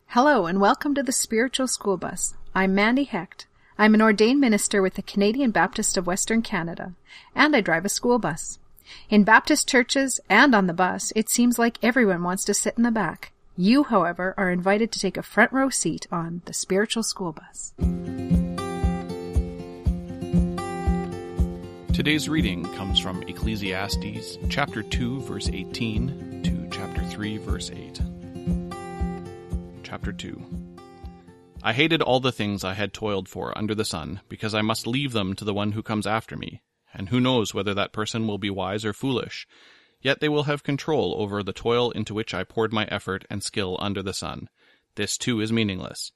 Hello and welcome to the Spiritual School Bus. I'm Mandy Hecht. I'm an ordained minister with the Canadian Baptist of Western Canada, and I drive a school bus. In Baptist churches and on the bus, it seems like everyone wants to sit in the back. You, however, are invited to take a front row seat on the Spiritual School Bus. Today's reading comes from Ecclesiastes chapter 2, verse 18 to chapter 3, verse 8. Chapter 2. I hated all the things I had toiled for under the sun, because I must leave them to the one who comes after me, and who knows whether that person will be wise or foolish. Yet they will have control over the toil into which I poured my effort and skill under the sun. This too is meaningless.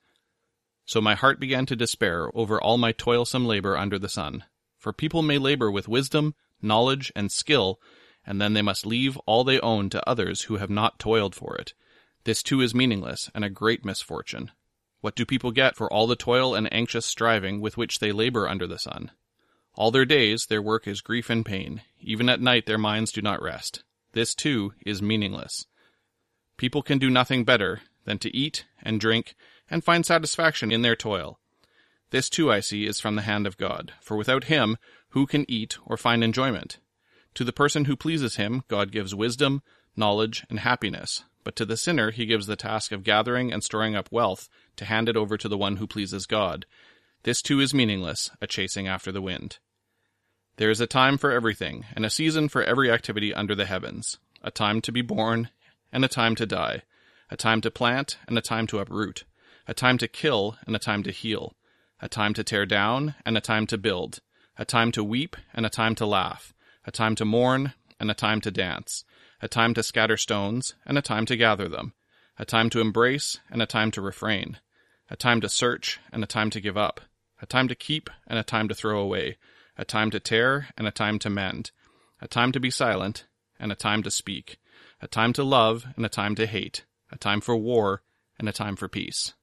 So my heart began to despair over all my toilsome labor under the sun. For people may labor with wisdom, knowledge, and skill, and then they must leave all they own to others who have not toiled for it. This too is meaningless, and a great misfortune. What do people get for all the toil and anxious striving with which they labor under the sun? All their days their work is grief and pain. Even at night their minds do not rest. This too is meaningless. People can do nothing better than to eat and drink and find satisfaction in their toil. This too I see is from the hand of God, for without him who can eat or find enjoyment? To the person who pleases him, God gives wisdom, knowledge, and happiness. But to the sinner he gives the task of gathering and storing up wealth to hand it over to the one who pleases God. This too is meaningless, a chasing after the wind. There is a time for everything, and a season for every activity under the heavens, a time to be born and a time to die, a time to plant and a time to uproot, a time to kill and a time to heal, a time to tear down and a time to build, a time to weep and a time to laugh, a time to mourn and a time to dance, a time to scatter stones and a time to gather them, a time to embrace and a time to refrain, a time to search and a time to give up, a time to keep and a time to throw away, a time to tear and a time to mend, a time to be silent and a time to speak, a time to love and a time to hate, a time for war and a time for peace.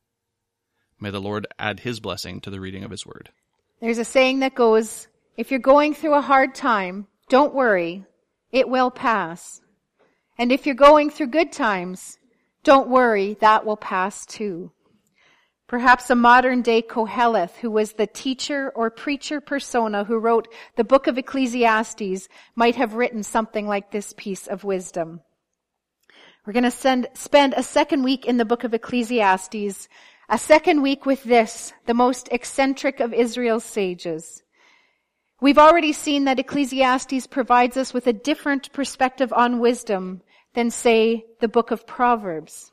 May the Lord add his blessing to the reading of his word. There's a saying that goes, if you're going through a hard time, don't worry, it will pass. And if you're going through good times, don't worry, that will pass too. Perhaps a modern-day Koheleth, who was the teacher or preacher persona who wrote the book of Ecclesiastes, might have written something like this piece of wisdom. We're going to spend a second week in the book of Ecclesiastes, a second week with this, the most eccentric of Israel's sages. We've already seen that Ecclesiastes provides us with a different perspective on wisdom than, say, the book of Proverbs.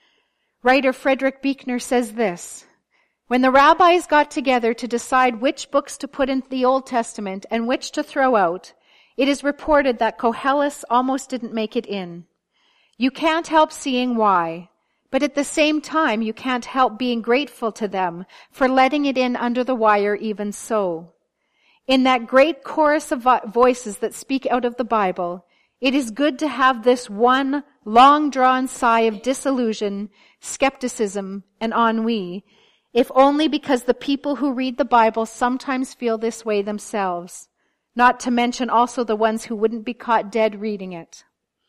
Writer Frederick Buechner says this, when the rabbis got together to decide which books to put in the Old Testament and which to throw out, it is reported that Koheleth almost didn't make it in. You can't help seeing why, but at the same time you can't help being grateful to them for letting it in under the wire even so. In that great chorus of voices that speak out of the Bible, it is good to have this one long-drawn sigh of disillusion, skepticism, and ennui, if only because the people who read the Bible sometimes feel this way themselves, not to mention also the ones who wouldn't be caught dead reading it.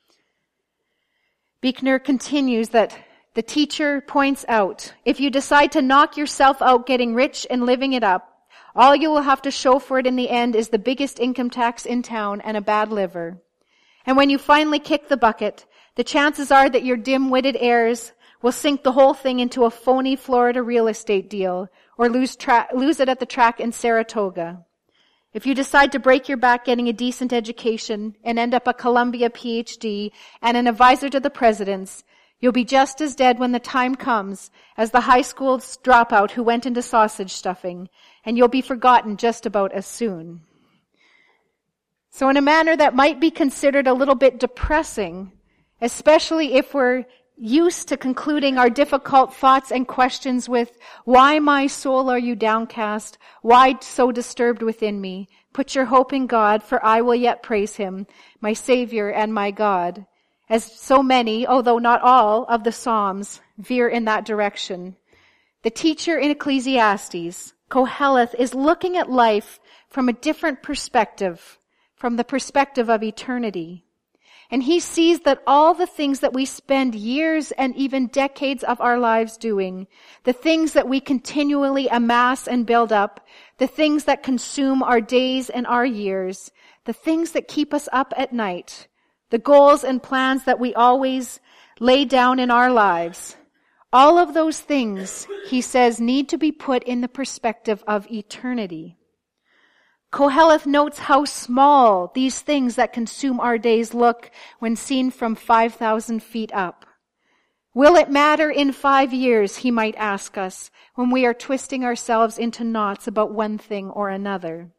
Buechner continues that the teacher points out, if you decide to knock yourself out getting rich and living it up, all you will have to show for it in the end is the biggest income tax in town and a bad liver. And when you finally kick the bucket, the chances are that your dim-witted heirs will sink the whole thing into a phony Florida real estate deal or lose it at the track in Saratoga. If you decide to break your back getting a decent education and end up a Columbia PhD and an advisor to the presidents, you'll be just as dead when the time comes as the high school dropout who went into sausage stuffing, and you'll be forgotten just about as soon. So in a manner that might be considered a little bit depressing, especially if we're used to concluding our difficult thoughts and questions with, why, my soul, are you downcast? Why so disturbed within me? Put your hope in God, for I will yet praise him, my Savior and my God. As so many, although not all, of the Psalms veer in that direction. The teacher in Ecclesiastes, Koheleth, is looking at life from a different perspective, from the perspective of eternity. And he sees that all the things that we spend years and even decades of our lives doing, the things that we continually amass and build up, the things that consume our days and our years, the things that keep us up at night, the goals and plans that we always lay down in our lives, all of those things, he says, need to be put in the perspective of eternity. Koheleth notes how small these things that consume our days look when seen from 5,000 feet up. Will it matter in 5 years, he might ask us, when we are twisting ourselves into knots about one thing or another?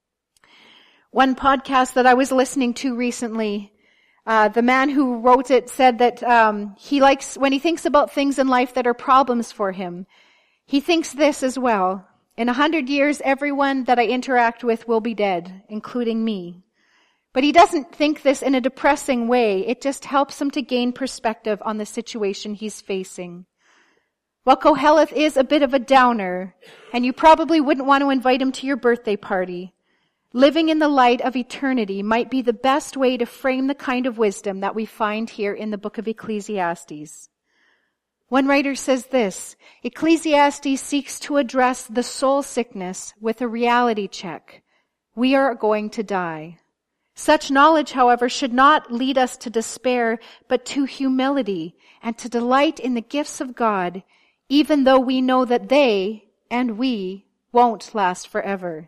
One podcast that I was listening to recently, the man who wrote it said that he likes, when he thinks about things in life that are problems for him, he thinks this as well. In 100 years, everyone that I interact with will be dead, including me. But he doesn't think this in a depressing way. It just helps him to gain perspective on the situation he's facing. Well, Koheleth is a bit of a downer, and you probably wouldn't want to invite him to your birthday party. Living in the light of eternity might be the best way to frame the kind of wisdom that we find here in the book of Ecclesiastes. One writer says this, Ecclesiastes seeks to address the soul sickness with a reality check. We are going to die. Such knowledge, however, should not lead us to despair, but to humility and to delight in the gifts of God, even though we know that they and we won't last forever.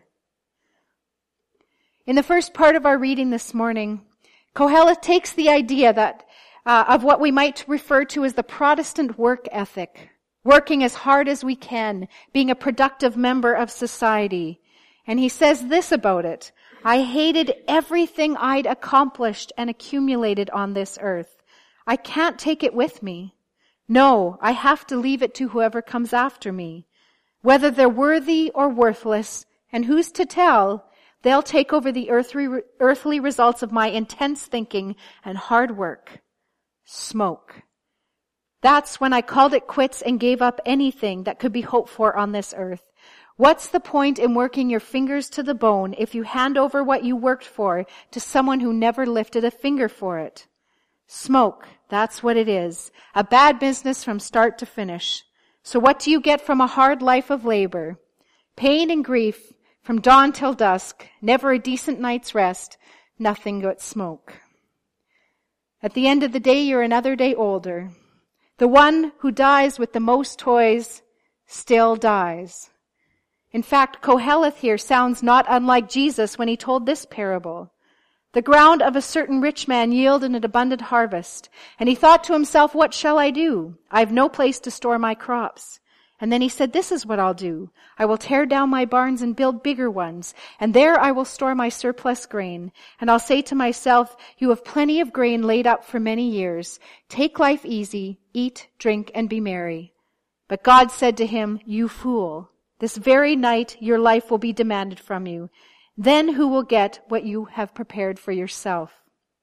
In the first part of our reading this morning, Koheleth takes the idea that of what we might refer to as the Protestant work ethic, working as hard as we can, being a productive member of society. And he says this about it, I hated everything I'd accomplished and accumulated on this earth. I can't take it with me. No, I have to leave it to whoever comes after me. Whether they're worthy or worthless, and who's to tell, they'll take over the earthly results of my intense thinking and hard work. Smoke. That's when I called it quits and gave up anything that could be hoped for on this earth. What's the point in working your fingers to the bone if you hand over what you worked for to someone who never lifted a finger for it? Smoke. That's what it is. A bad business from start to finish. So what do you get from a hard life of labor? Pain and grief from dawn till dusk, never a decent night's rest, nothing but smoke. At the end of the day, you're another day older. The one who dies with the most toys still dies. In fact, Koheleth here sounds not unlike Jesus when he told this parable. The ground of a certain rich man yielded an abundant harvest, and he thought to himself, what shall I do? I have no place to store my crops. And then he said, this is what I'll do. I will tear down my barns and build bigger ones, and there I will store my surplus grain. And I'll say to myself, you have plenty of grain laid up for many years. Take life easy, eat, drink, and be merry. But God said to him, you fool, this very night your life will be demanded from you. Then who will get what you have prepared for yourself?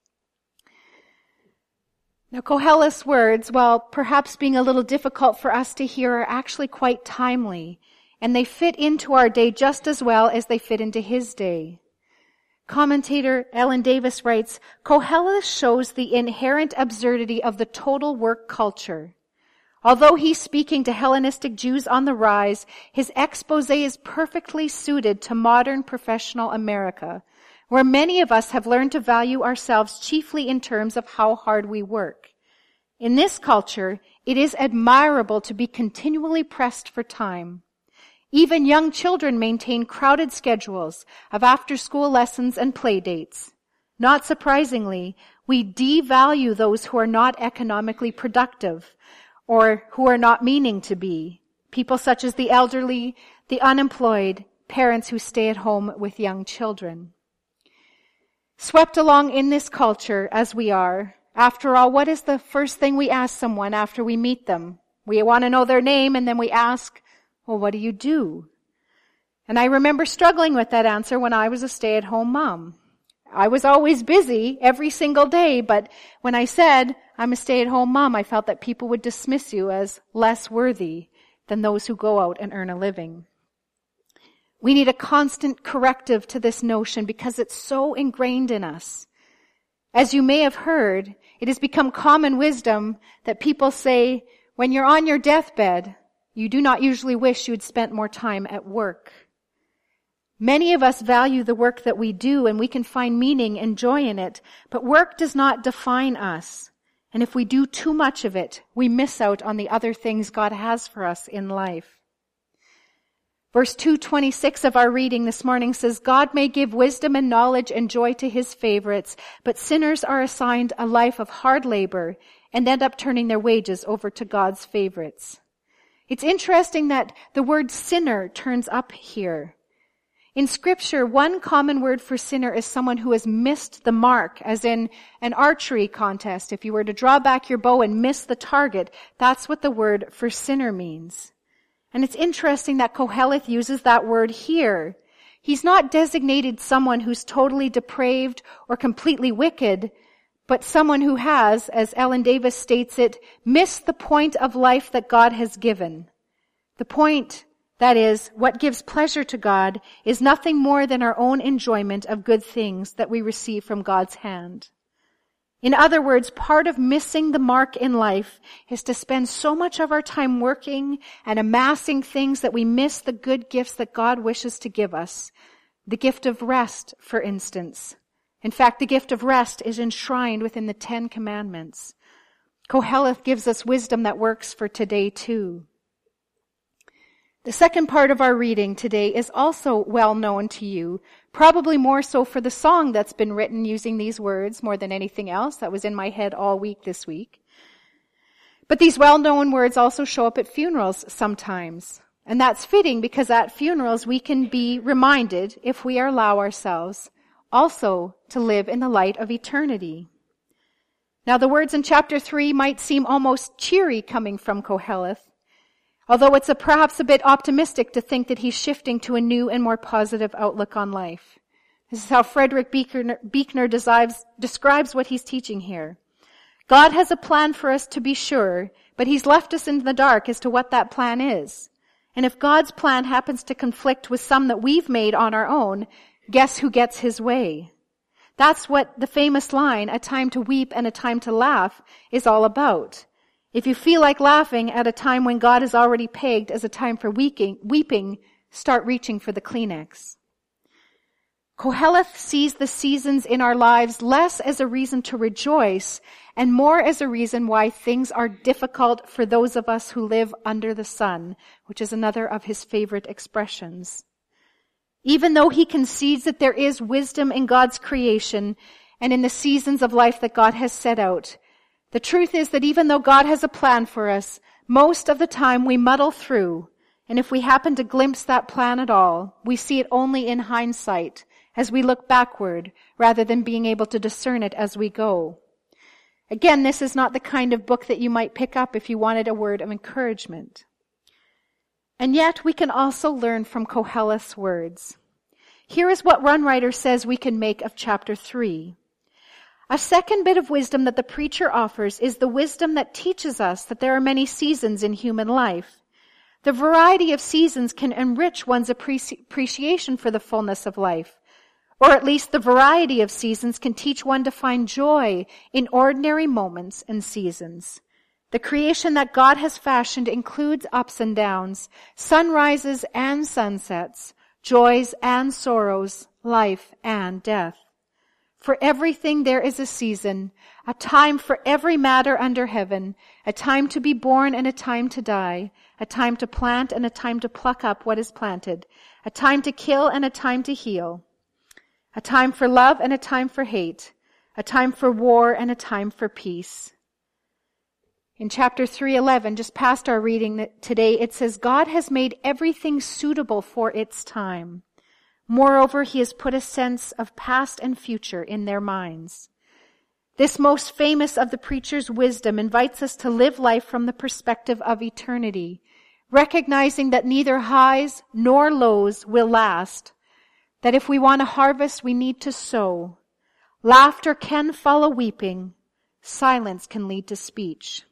Now, Koheleth's words, while perhaps being a little difficult for us to hear, are actually quite timely, and they fit into our day just as well as they fit into his day. Commentator Ellen Davis writes, Koheleth shows the inherent absurdity of the total work culture. Although he's speaking to Hellenistic Jews on the rise, his expose is perfectly suited to modern professional America, where many of us have learned to value ourselves chiefly in terms of how hard we work. In this culture, it is admirable to be continually pressed for time. Even young children maintain crowded schedules of after-school lessons and play dates. Not surprisingly, we devalue those who are not economically productive or who are not meaning to be. People such as the elderly, the unemployed, parents who stay at home with young children. Swept along in this culture as we are, after all, what is the first thing we ask someone after we meet them? We want to know their name, and then we ask, well, what do you do? And I remember struggling with that answer when I was a stay-at-home mom. I was always busy every single day, but when I said I'm a stay-at-home mom, I felt that people would dismiss you as less worthy than those who go out and earn a living. We need a constant corrective to this notion because it's so ingrained in us. As you may have heard, it has become common wisdom that people say, when you're on your deathbed, you do not usually wish you had spent more time at work. Many of us value the work that we do, and we can find meaning and joy in it, but work does not define us. And if we do too much of it, we miss out on the other things God has for us in life. Verse 226 of our reading this morning says, God may give wisdom and knowledge and joy to his favorites, but sinners are assigned a life of hard labor and end up turning their wages over to God's favorites. It's interesting that the word sinner turns up here. In Scripture, one common word for sinner is someone who has missed the mark, as in an archery contest. If you were to draw back your bow and miss the target, that's what the word for sinner means. And it's interesting that Koheleth uses that word here. He's not designated someone who's totally depraved or completely wicked, but someone who has, as Ellen Davis states it, missed the point of life that God has given. The point, that is, what gives pleasure to God, is nothing more than our own enjoyment of good things that we receive from God's hand. In other words, part of missing the mark in life is to spend so much of our time working and amassing things that we miss the good gifts that God wishes to give us. The gift of rest, for instance. In fact, the gift of rest is enshrined within the 10 Commandments. Koheleth gives us wisdom that works for today too. The second part of our reading today is also well known to you, probably more so for the song that's been written using these words more than anything else. That was in my head all week this week. But these well-known words also show up at funerals sometimes. And that's fitting because at funerals we can be reminded, if we allow ourselves, also to live in the light of eternity. Now the words in chapter 3 might seem almost cheery coming from Koheleth, although it's perhaps a bit optimistic to think that he's shifting to a new and more positive outlook on life. This is how Frederick Buechner describes what he's teaching here. God has a plan for us, to be sure, but he's left us in the dark as to what that plan is. And if God's plan happens to conflict with some that we've made on our own, guess who gets his way? That's what the famous line, a time to weep and a time to laugh, is all about. If you feel like laughing at a time when God is already pegged as a time for weeping, start reaching for the Kleenex. Koheleth sees the seasons in our lives less as a reason to rejoice and more as a reason why things are difficult for those of us who live under the sun, which is another of his favorite expressions. Even though he concedes that there is wisdom in God's creation and in the seasons of life that God has set out, the truth is that even though God has a plan for us, most of the time we muddle through, and if we happen to glimpse that plan at all, we see it only in hindsight, as we look backward, rather than being able to discern it as we go. Again, this is not the kind of book that you might pick up if you wanted a word of encouragement. And yet, we can also learn from Koheleth's words. Here is what one writer says we can make of chapter 3. A second bit of wisdom that the preacher offers is the wisdom that teaches us that there are many seasons in human life. The variety of seasons can enrich one's appreciation for the fullness of life. Or at least the variety of seasons can teach one to find joy in ordinary moments and seasons. The creation that God has fashioned includes ups and downs, sunrises and sunsets, joys and sorrows, life and death. For everything there is a season, a time for every matter under heaven, a time to be born and a time to die, a time to plant and a time to pluck up what is planted, a time to kill and a time to heal, a time for love and a time for hate, a time for war and a time for peace. In chapter 3:11, just past our reading today, it says, God has made everything suitable for its time. Moreover, he has put a sense of past and future in their minds. This most famous of the preacher's wisdom invites us to live life from the perspective of eternity, recognizing that neither highs nor lows will last, that if we want to harvest, we need to sow. Laughter can follow weeping. Silence can lead to speech.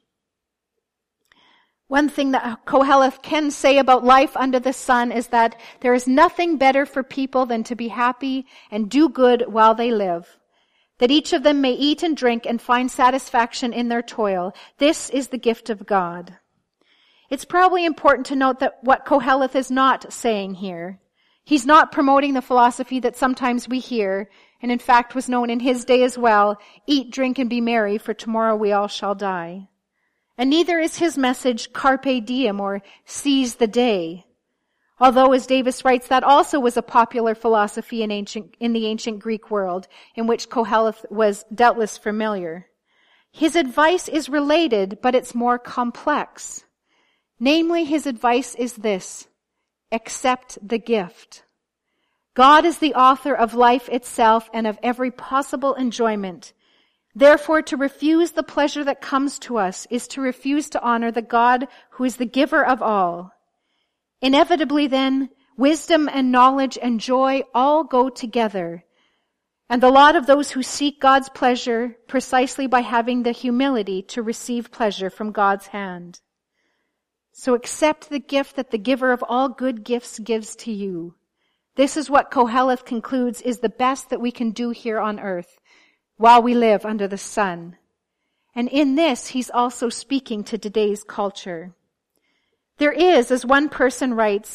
One thing that Koheleth can say about life under the sun is that there is nothing better for people than to be happy and do good while they live. that each of them may eat and drink and find satisfaction in their toil. This is the gift of God. It's probably important to note that what Koheleth is not saying here. He's not promoting the philosophy that sometimes we hear, and in fact was known in his day as well, eat, drink, and be merry, for tomorrow we all shall die. And neither is his message carpe diem, or seize the day. Although, as Davis writes, that also was a popular philosophy in the ancient Greek world, in which Koheleth was doubtless familiar. His advice is related, but it's more complex. Namely, his advice is this: accept the gift. God is the author of life itself and of every possible enjoyment. Therefore, to refuse the pleasure that comes to us is to refuse to honor the God who is the giver of all. Inevitably, then, wisdom and knowledge and joy all go together, and the lot of those who seek God's pleasure precisely by having the humility to receive pleasure from God's hand. So accept the gift that the giver of all good gifts gives to you. This is what Koheleth concludes is the best that we can do here on earth while we live under the sun. And in this, he's also speaking to today's culture. There is, as one person writes,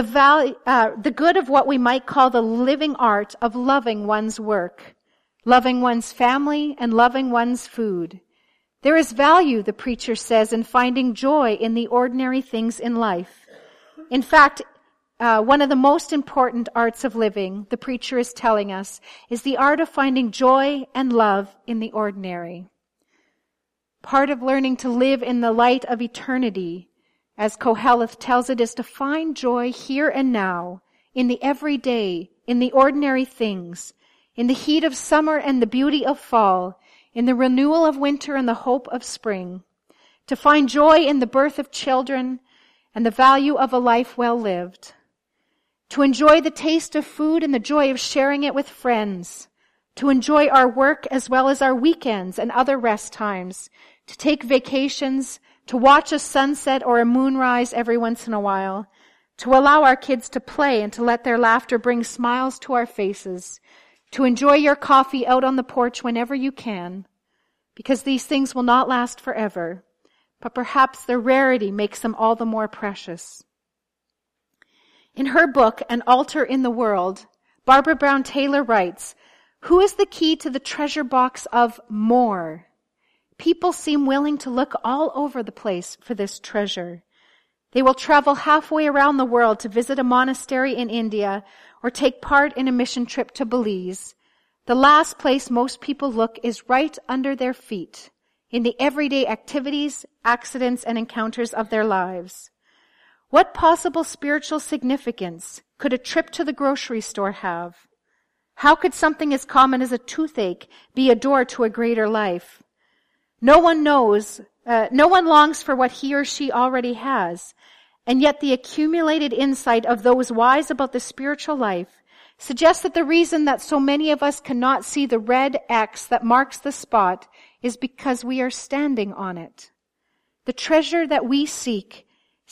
the good of what we might call the living art of loving one's work, loving one's family, and loving one's food. There is value, the preacher says, in finding joy in the ordinary things in life. In fact, one of the most important arts of living, the preacher is telling us, is the art of finding joy and love in the ordinary. Part of learning to live in the light of eternity, as Koheleth tells it, is to find joy here and now, in the everyday, in the ordinary things, in the heat of summer and the beauty of fall, in the renewal of winter and the hope of spring, to find joy in the birth of children and the value of a life well lived, to enjoy the taste of food and the joy of sharing it with friends, to enjoy our work as well as our weekends and other rest times, to take vacations, to watch a sunset or a moonrise every once in a while, to allow our kids to play and to let their laughter bring smiles to our faces, to enjoy your coffee out on the porch whenever you can, because these things will not last forever, but perhaps their rarity makes them all the more precious. In her book, An Altar in the World, Barbara Brown Taylor writes, "Who is the key to the treasure box of more? People seem willing to look all over the place for this treasure. They will travel halfway around the world to visit a monastery in India or take part in a mission trip to Belize. The last place most people look is right under their feet, in the everyday activities, accidents, and encounters of their lives. What possible spiritual significance could a trip to the grocery store have? How could something as common as a toothache be a door to a greater life? No one longs for what he or she already has, and yet the accumulated insight of those wise about the spiritual life suggests that the reason that so many of us cannot see the red X that marks the spot is because we are standing on it. The treasure that we seek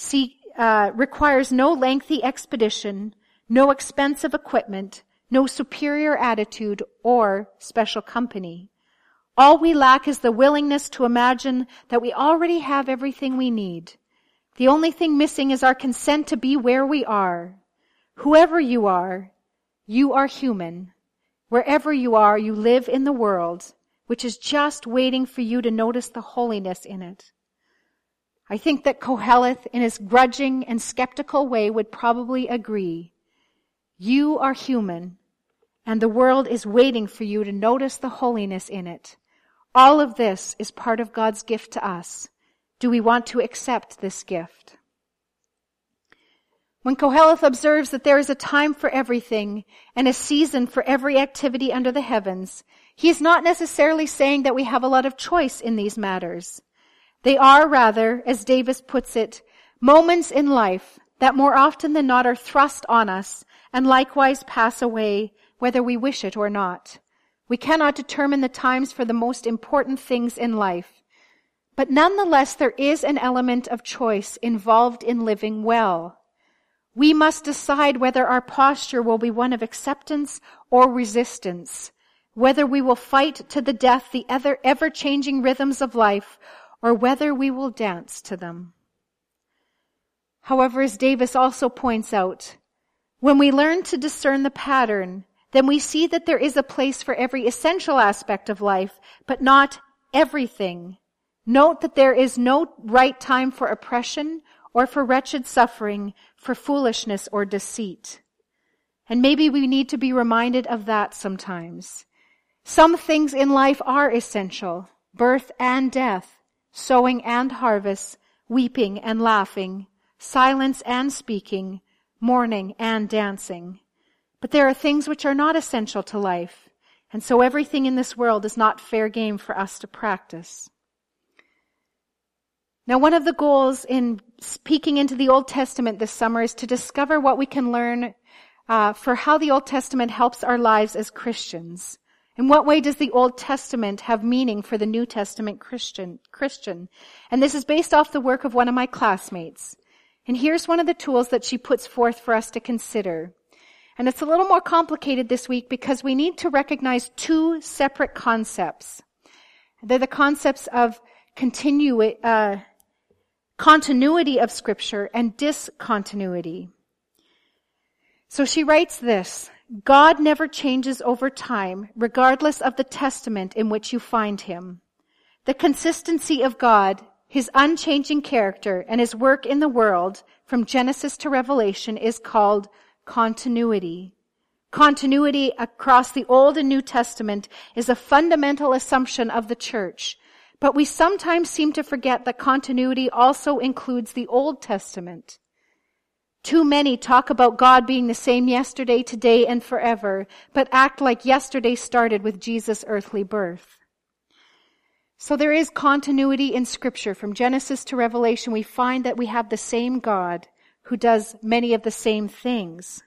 requires no lengthy expedition, no expensive equipment, no superior attitude, or special company. All we lack is the willingness to imagine that we already have everything we need. The only thing missing is our consent to be where we are. Whoever you are human. Wherever you are, you live in the world, which is just waiting for you to notice the holiness in it." I think that Koheleth, in his grudging and skeptical way, would probably agree. You are human, and the world is waiting for you to notice the holiness in it. All of this is part of God's gift to us. Do we want to accept this gift? When Koheleth observes that there is a time for everything and a season for every activity under the heavens, he is not necessarily saying that we have a lot of choice in these matters. They are rather, as Davis puts it, moments in life that more often than not are thrust on us and likewise pass away, whether we wish it or not. We cannot determine the times for the most important things in life. But nonetheless, there is an element of choice involved in living well. We must decide whether our posture will be one of acceptance or resistance, whether we will fight to the death the ever-changing rhythms of life, or whether we will dance to them. However, as Davis also points out, when we learn to discern the pattern, then we see that there is a place for every essential aspect of life, but not everything. Note that there is no right time for oppression or for wretched suffering, for foolishness or deceit. And maybe we need to be reminded of that sometimes. Some things in life are essential: birth and death, sowing and harvest, weeping and laughing, silence and speaking, mourning and dancing. But there are things which are not essential to life, and so everything in this world is not fair game for us to practice. Now, one of the goals in peeking into the Old Testament this summer is to discover what we can learn for how the Old Testament helps our lives as Christians. In what way does the Old Testament have meaning for the New Testament Christian? And this is based off the work of one of my classmates. And here's one of the tools that she puts forth for us to consider. And it's a little more complicated this week because we need to recognize two separate concepts. They're the concepts of continuity of Scripture and discontinuity. So she writes this: God never changes over time, regardless of the testament in which you find him. The consistency of God, his unchanging character, and his work in the world, from Genesis to Revelation, is called continuity. Continuity across the Old and New Testament is a fundamental assumption of the church, but we sometimes seem to forget that continuity also includes the Old Testament. Too many talk about God being the same yesterday, today, and forever, but act like yesterday started with Jesus' earthly birth. So there is continuity in Scripture. From Genesis to Revelation, we find that we have the same God who does many of the same things.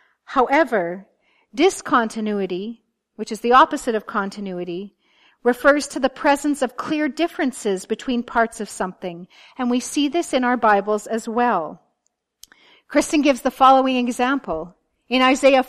However, discontinuity, which is the opposite of continuity, refers to the presence of clear differences between parts of something, and we see this in our Bibles as well. Kristen gives the following example. In Isaiah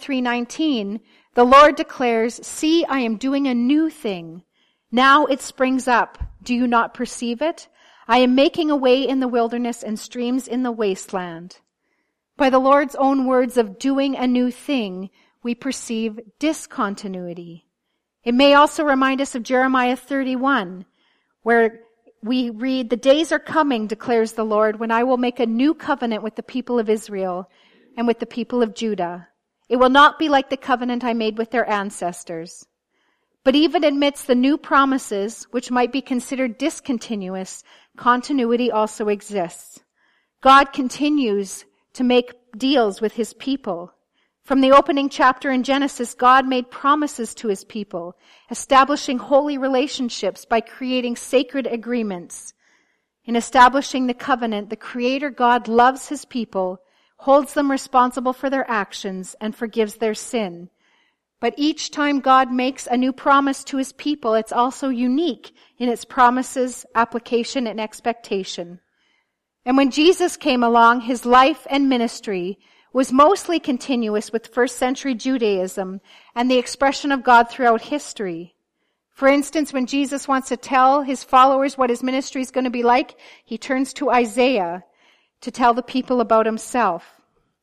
43:19, the Lord declares, "See, I am doing a new thing. Now it springs up. Do you not perceive it? I am making a way in the wilderness and streams in the wasteland." By the Lord's own words of doing a new thing, we perceive discontinuity. It may also remind us of Jeremiah 31, where we read, "The days are coming, declares the Lord, when I will make a new covenant with the people of Israel and with the people of Judah. It will not be like the covenant I made with their ancestors." But even amidst the new promises, which might be considered discontinuous, continuity also exists. God continues to make deals with his people. From the opening chapter in Genesis, God made promises to his people, establishing holy relationships by creating sacred agreements. In establishing the covenant, the Creator God loves his people, holds them responsible for their actions, and forgives their sin. But each time God makes a new promise to his people, it's also unique in its promises, application, and expectation. And when Jesus came along, his life and ministry was mostly continuous with first century Judaism and the expression of God throughout history. For instance, when Jesus wants to tell his followers what his ministry is going to be like, he turns to Isaiah to tell the people about himself.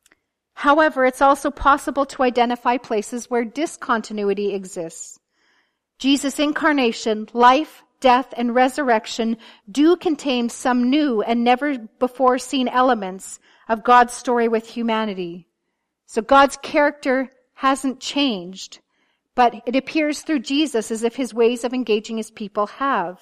However, it's also possible to identify places where discontinuity exists. Jesus' incarnation, life, death, and resurrection do contain some new and never before seen elements of God's story with humanity. So God's character hasn't changed, but it appears through Jesus as if his ways of engaging his people have.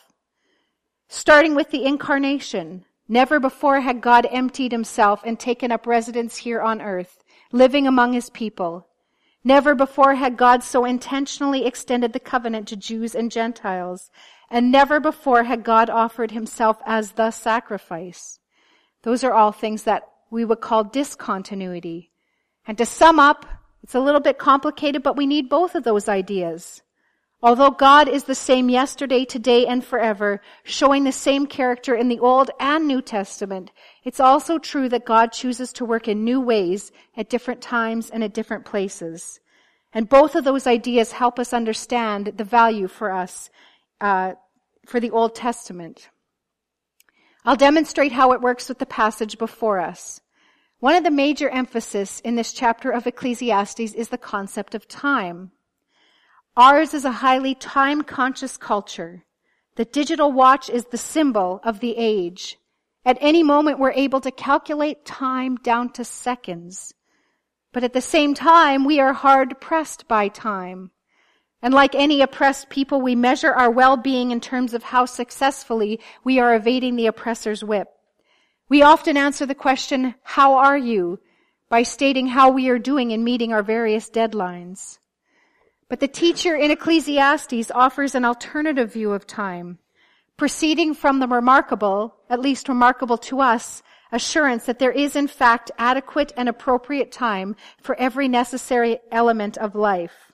Starting with the incarnation, never before had God emptied himself and taken up residence here on earth, living among his people. Never before had God so intentionally extended the covenant to Jews and Gentiles, and never before had God offered himself as the sacrifice. Those are all things that we would call discontinuity. And to sum up, it's a little bit complicated, but we need both of those ideas. Although God is the same yesterday, today, and forever, showing the same character in the Old and New Testament, it's also true that God chooses to work in new ways at different times and at different places. And both of those ideas help us understand the value for us for the Old Testament. I'll demonstrate how it works with the passage before us. One of the major emphasis in this chapter of Ecclesiastes is the concept of time. Ours is a highly time-conscious culture. The digital watch is the symbol of the age. At any moment, we're able to calculate time down to seconds. But at the same time, we are hard-pressed by time. And like any oppressed people, we measure our well-being in terms of how successfully we are evading the oppressor's whip. We often answer the question, "How are you?" by stating how we are doing in meeting our various deadlines. But the teacher in Ecclesiastes offers an alternative view of time, proceeding from the remarkable, at least remarkable to us, assurance that there is in fact adequate and appropriate time for every necessary element of life.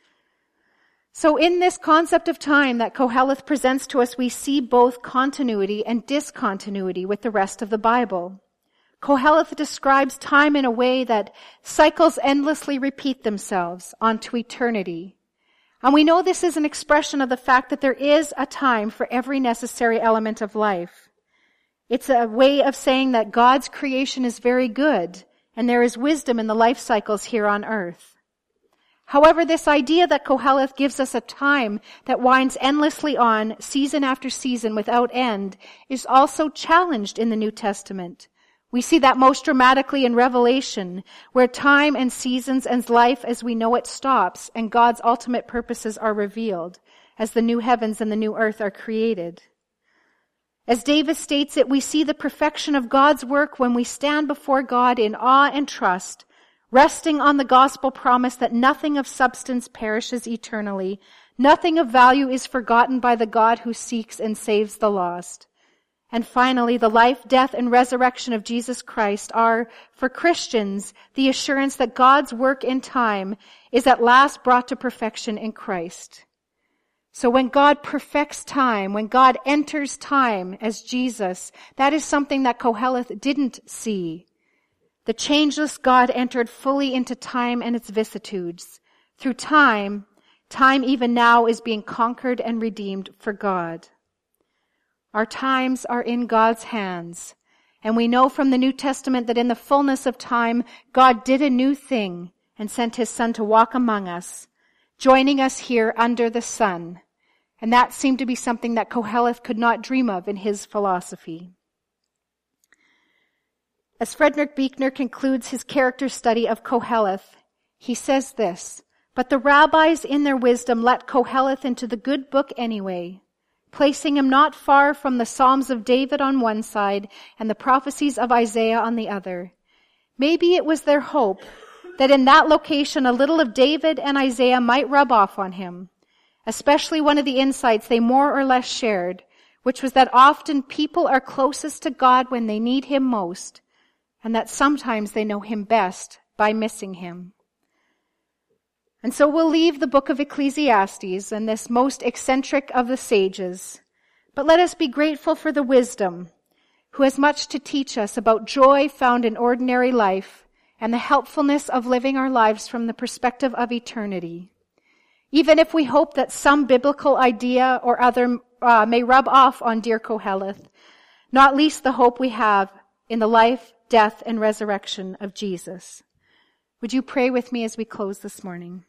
So in this concept of time that Koheleth presents to us, we see both continuity and discontinuity with the rest of the Bible. Koheleth describes time in a way that cycles endlessly repeat themselves onto eternity. And we know this is an expression of the fact that there is a time for every necessary element of life. It's a way of saying that God's creation is very good, and there is wisdom in the life cycles here on earth. However, this idea that Koheleth gives us a time that winds endlessly on, season after season without end, is also challenged in the New Testament. We see that most dramatically in Revelation, where time and seasons and life as we know it stops, and God's ultimate purposes are revealed, as the new heavens and the new earth are created. As Davis states it, we see the perfection of God's work when we stand before God in awe and trust, resting on the gospel promise that nothing of substance perishes eternally, nothing of value is forgotten by the God who seeks and saves the lost. And finally, the life, death, and resurrection of Jesus Christ are, for Christians, the assurance that God's work in time is at last brought to perfection in Christ. So when God perfects time, when God enters time as Jesus, that is something that Koheleth didn't see. The changeless God entered fully into time and its vicissitudes. Through time even now is being conquered and redeemed for God. Our times are in God's hands, and we know from the New Testament that in the fullness of time, God did a new thing and sent His Son to walk among us, joining us here under the sun. And that seemed to be something that Koheleth could not dream of in his philosophy. As Frederick Buechner concludes his character study of Koheleth, he says this, "But the rabbis in their wisdom let Koheleth into the good book anyway, placing him not far from the Psalms of David on one side and the prophecies of Isaiah on the other. Maybe it was their hope that in that location a little of David and Isaiah might rub off on him, especially one of the insights they more or less shared, which was that often people are closest to God when they need Him most, and that sometimes they know Him best by missing Him." And so we'll leave the book of Ecclesiastes and this most eccentric of the sages, but let us be grateful for the wisdom who has much to teach us about joy found in ordinary life and the helpfulness of living our lives from the perspective of eternity. Even if we hope that some biblical idea or other may rub off on dear Koheleth, not least the hope we have in the life, death, and resurrection of Jesus. Would you pray with me as we close this morning?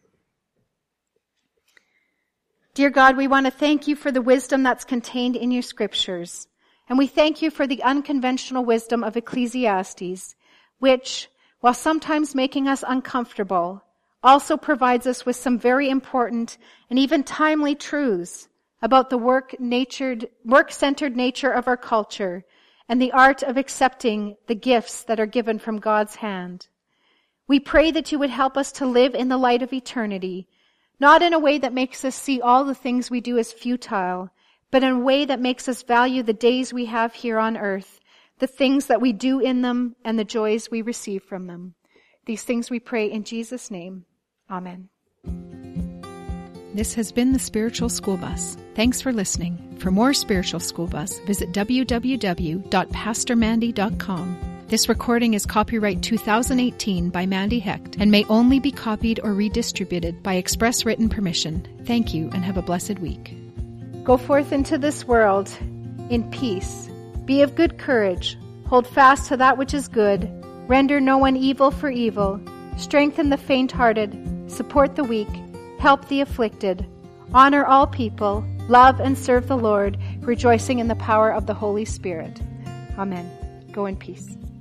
Dear God, we want to thank you for the wisdom that's contained in your scriptures. And we thank you for the unconventional wisdom of Ecclesiastes, which, while sometimes making us uncomfortable, also provides us with some very important and even timely truths about the work-centered nature of our culture and the art of accepting the gifts that are given from God's hand. We pray that you would help us to live in the light of eternity, not in a way that makes us see all the things we do as futile, but in a way that makes us value the days we have here on earth, the things that we do in them, and the joys we receive from them. These things we pray in Jesus' name. Amen. This has been the Spiritual School Bus. Thanks for listening. For more Spiritual School Bus, visit www.pastormandy.com. This recording is copyright 2018 by Mandy Hecht and may only be copied or redistributed by express written permission. Thank you and have a blessed week. Go forth into this world in peace. Be of good courage. Hold fast to that which is good. Render no one evil for evil. Strengthen the faint-hearted. Support the weak. Help the afflicted. Honor all people. Love and serve the Lord, rejoicing in the power of the Holy Spirit. Amen. Go in peace.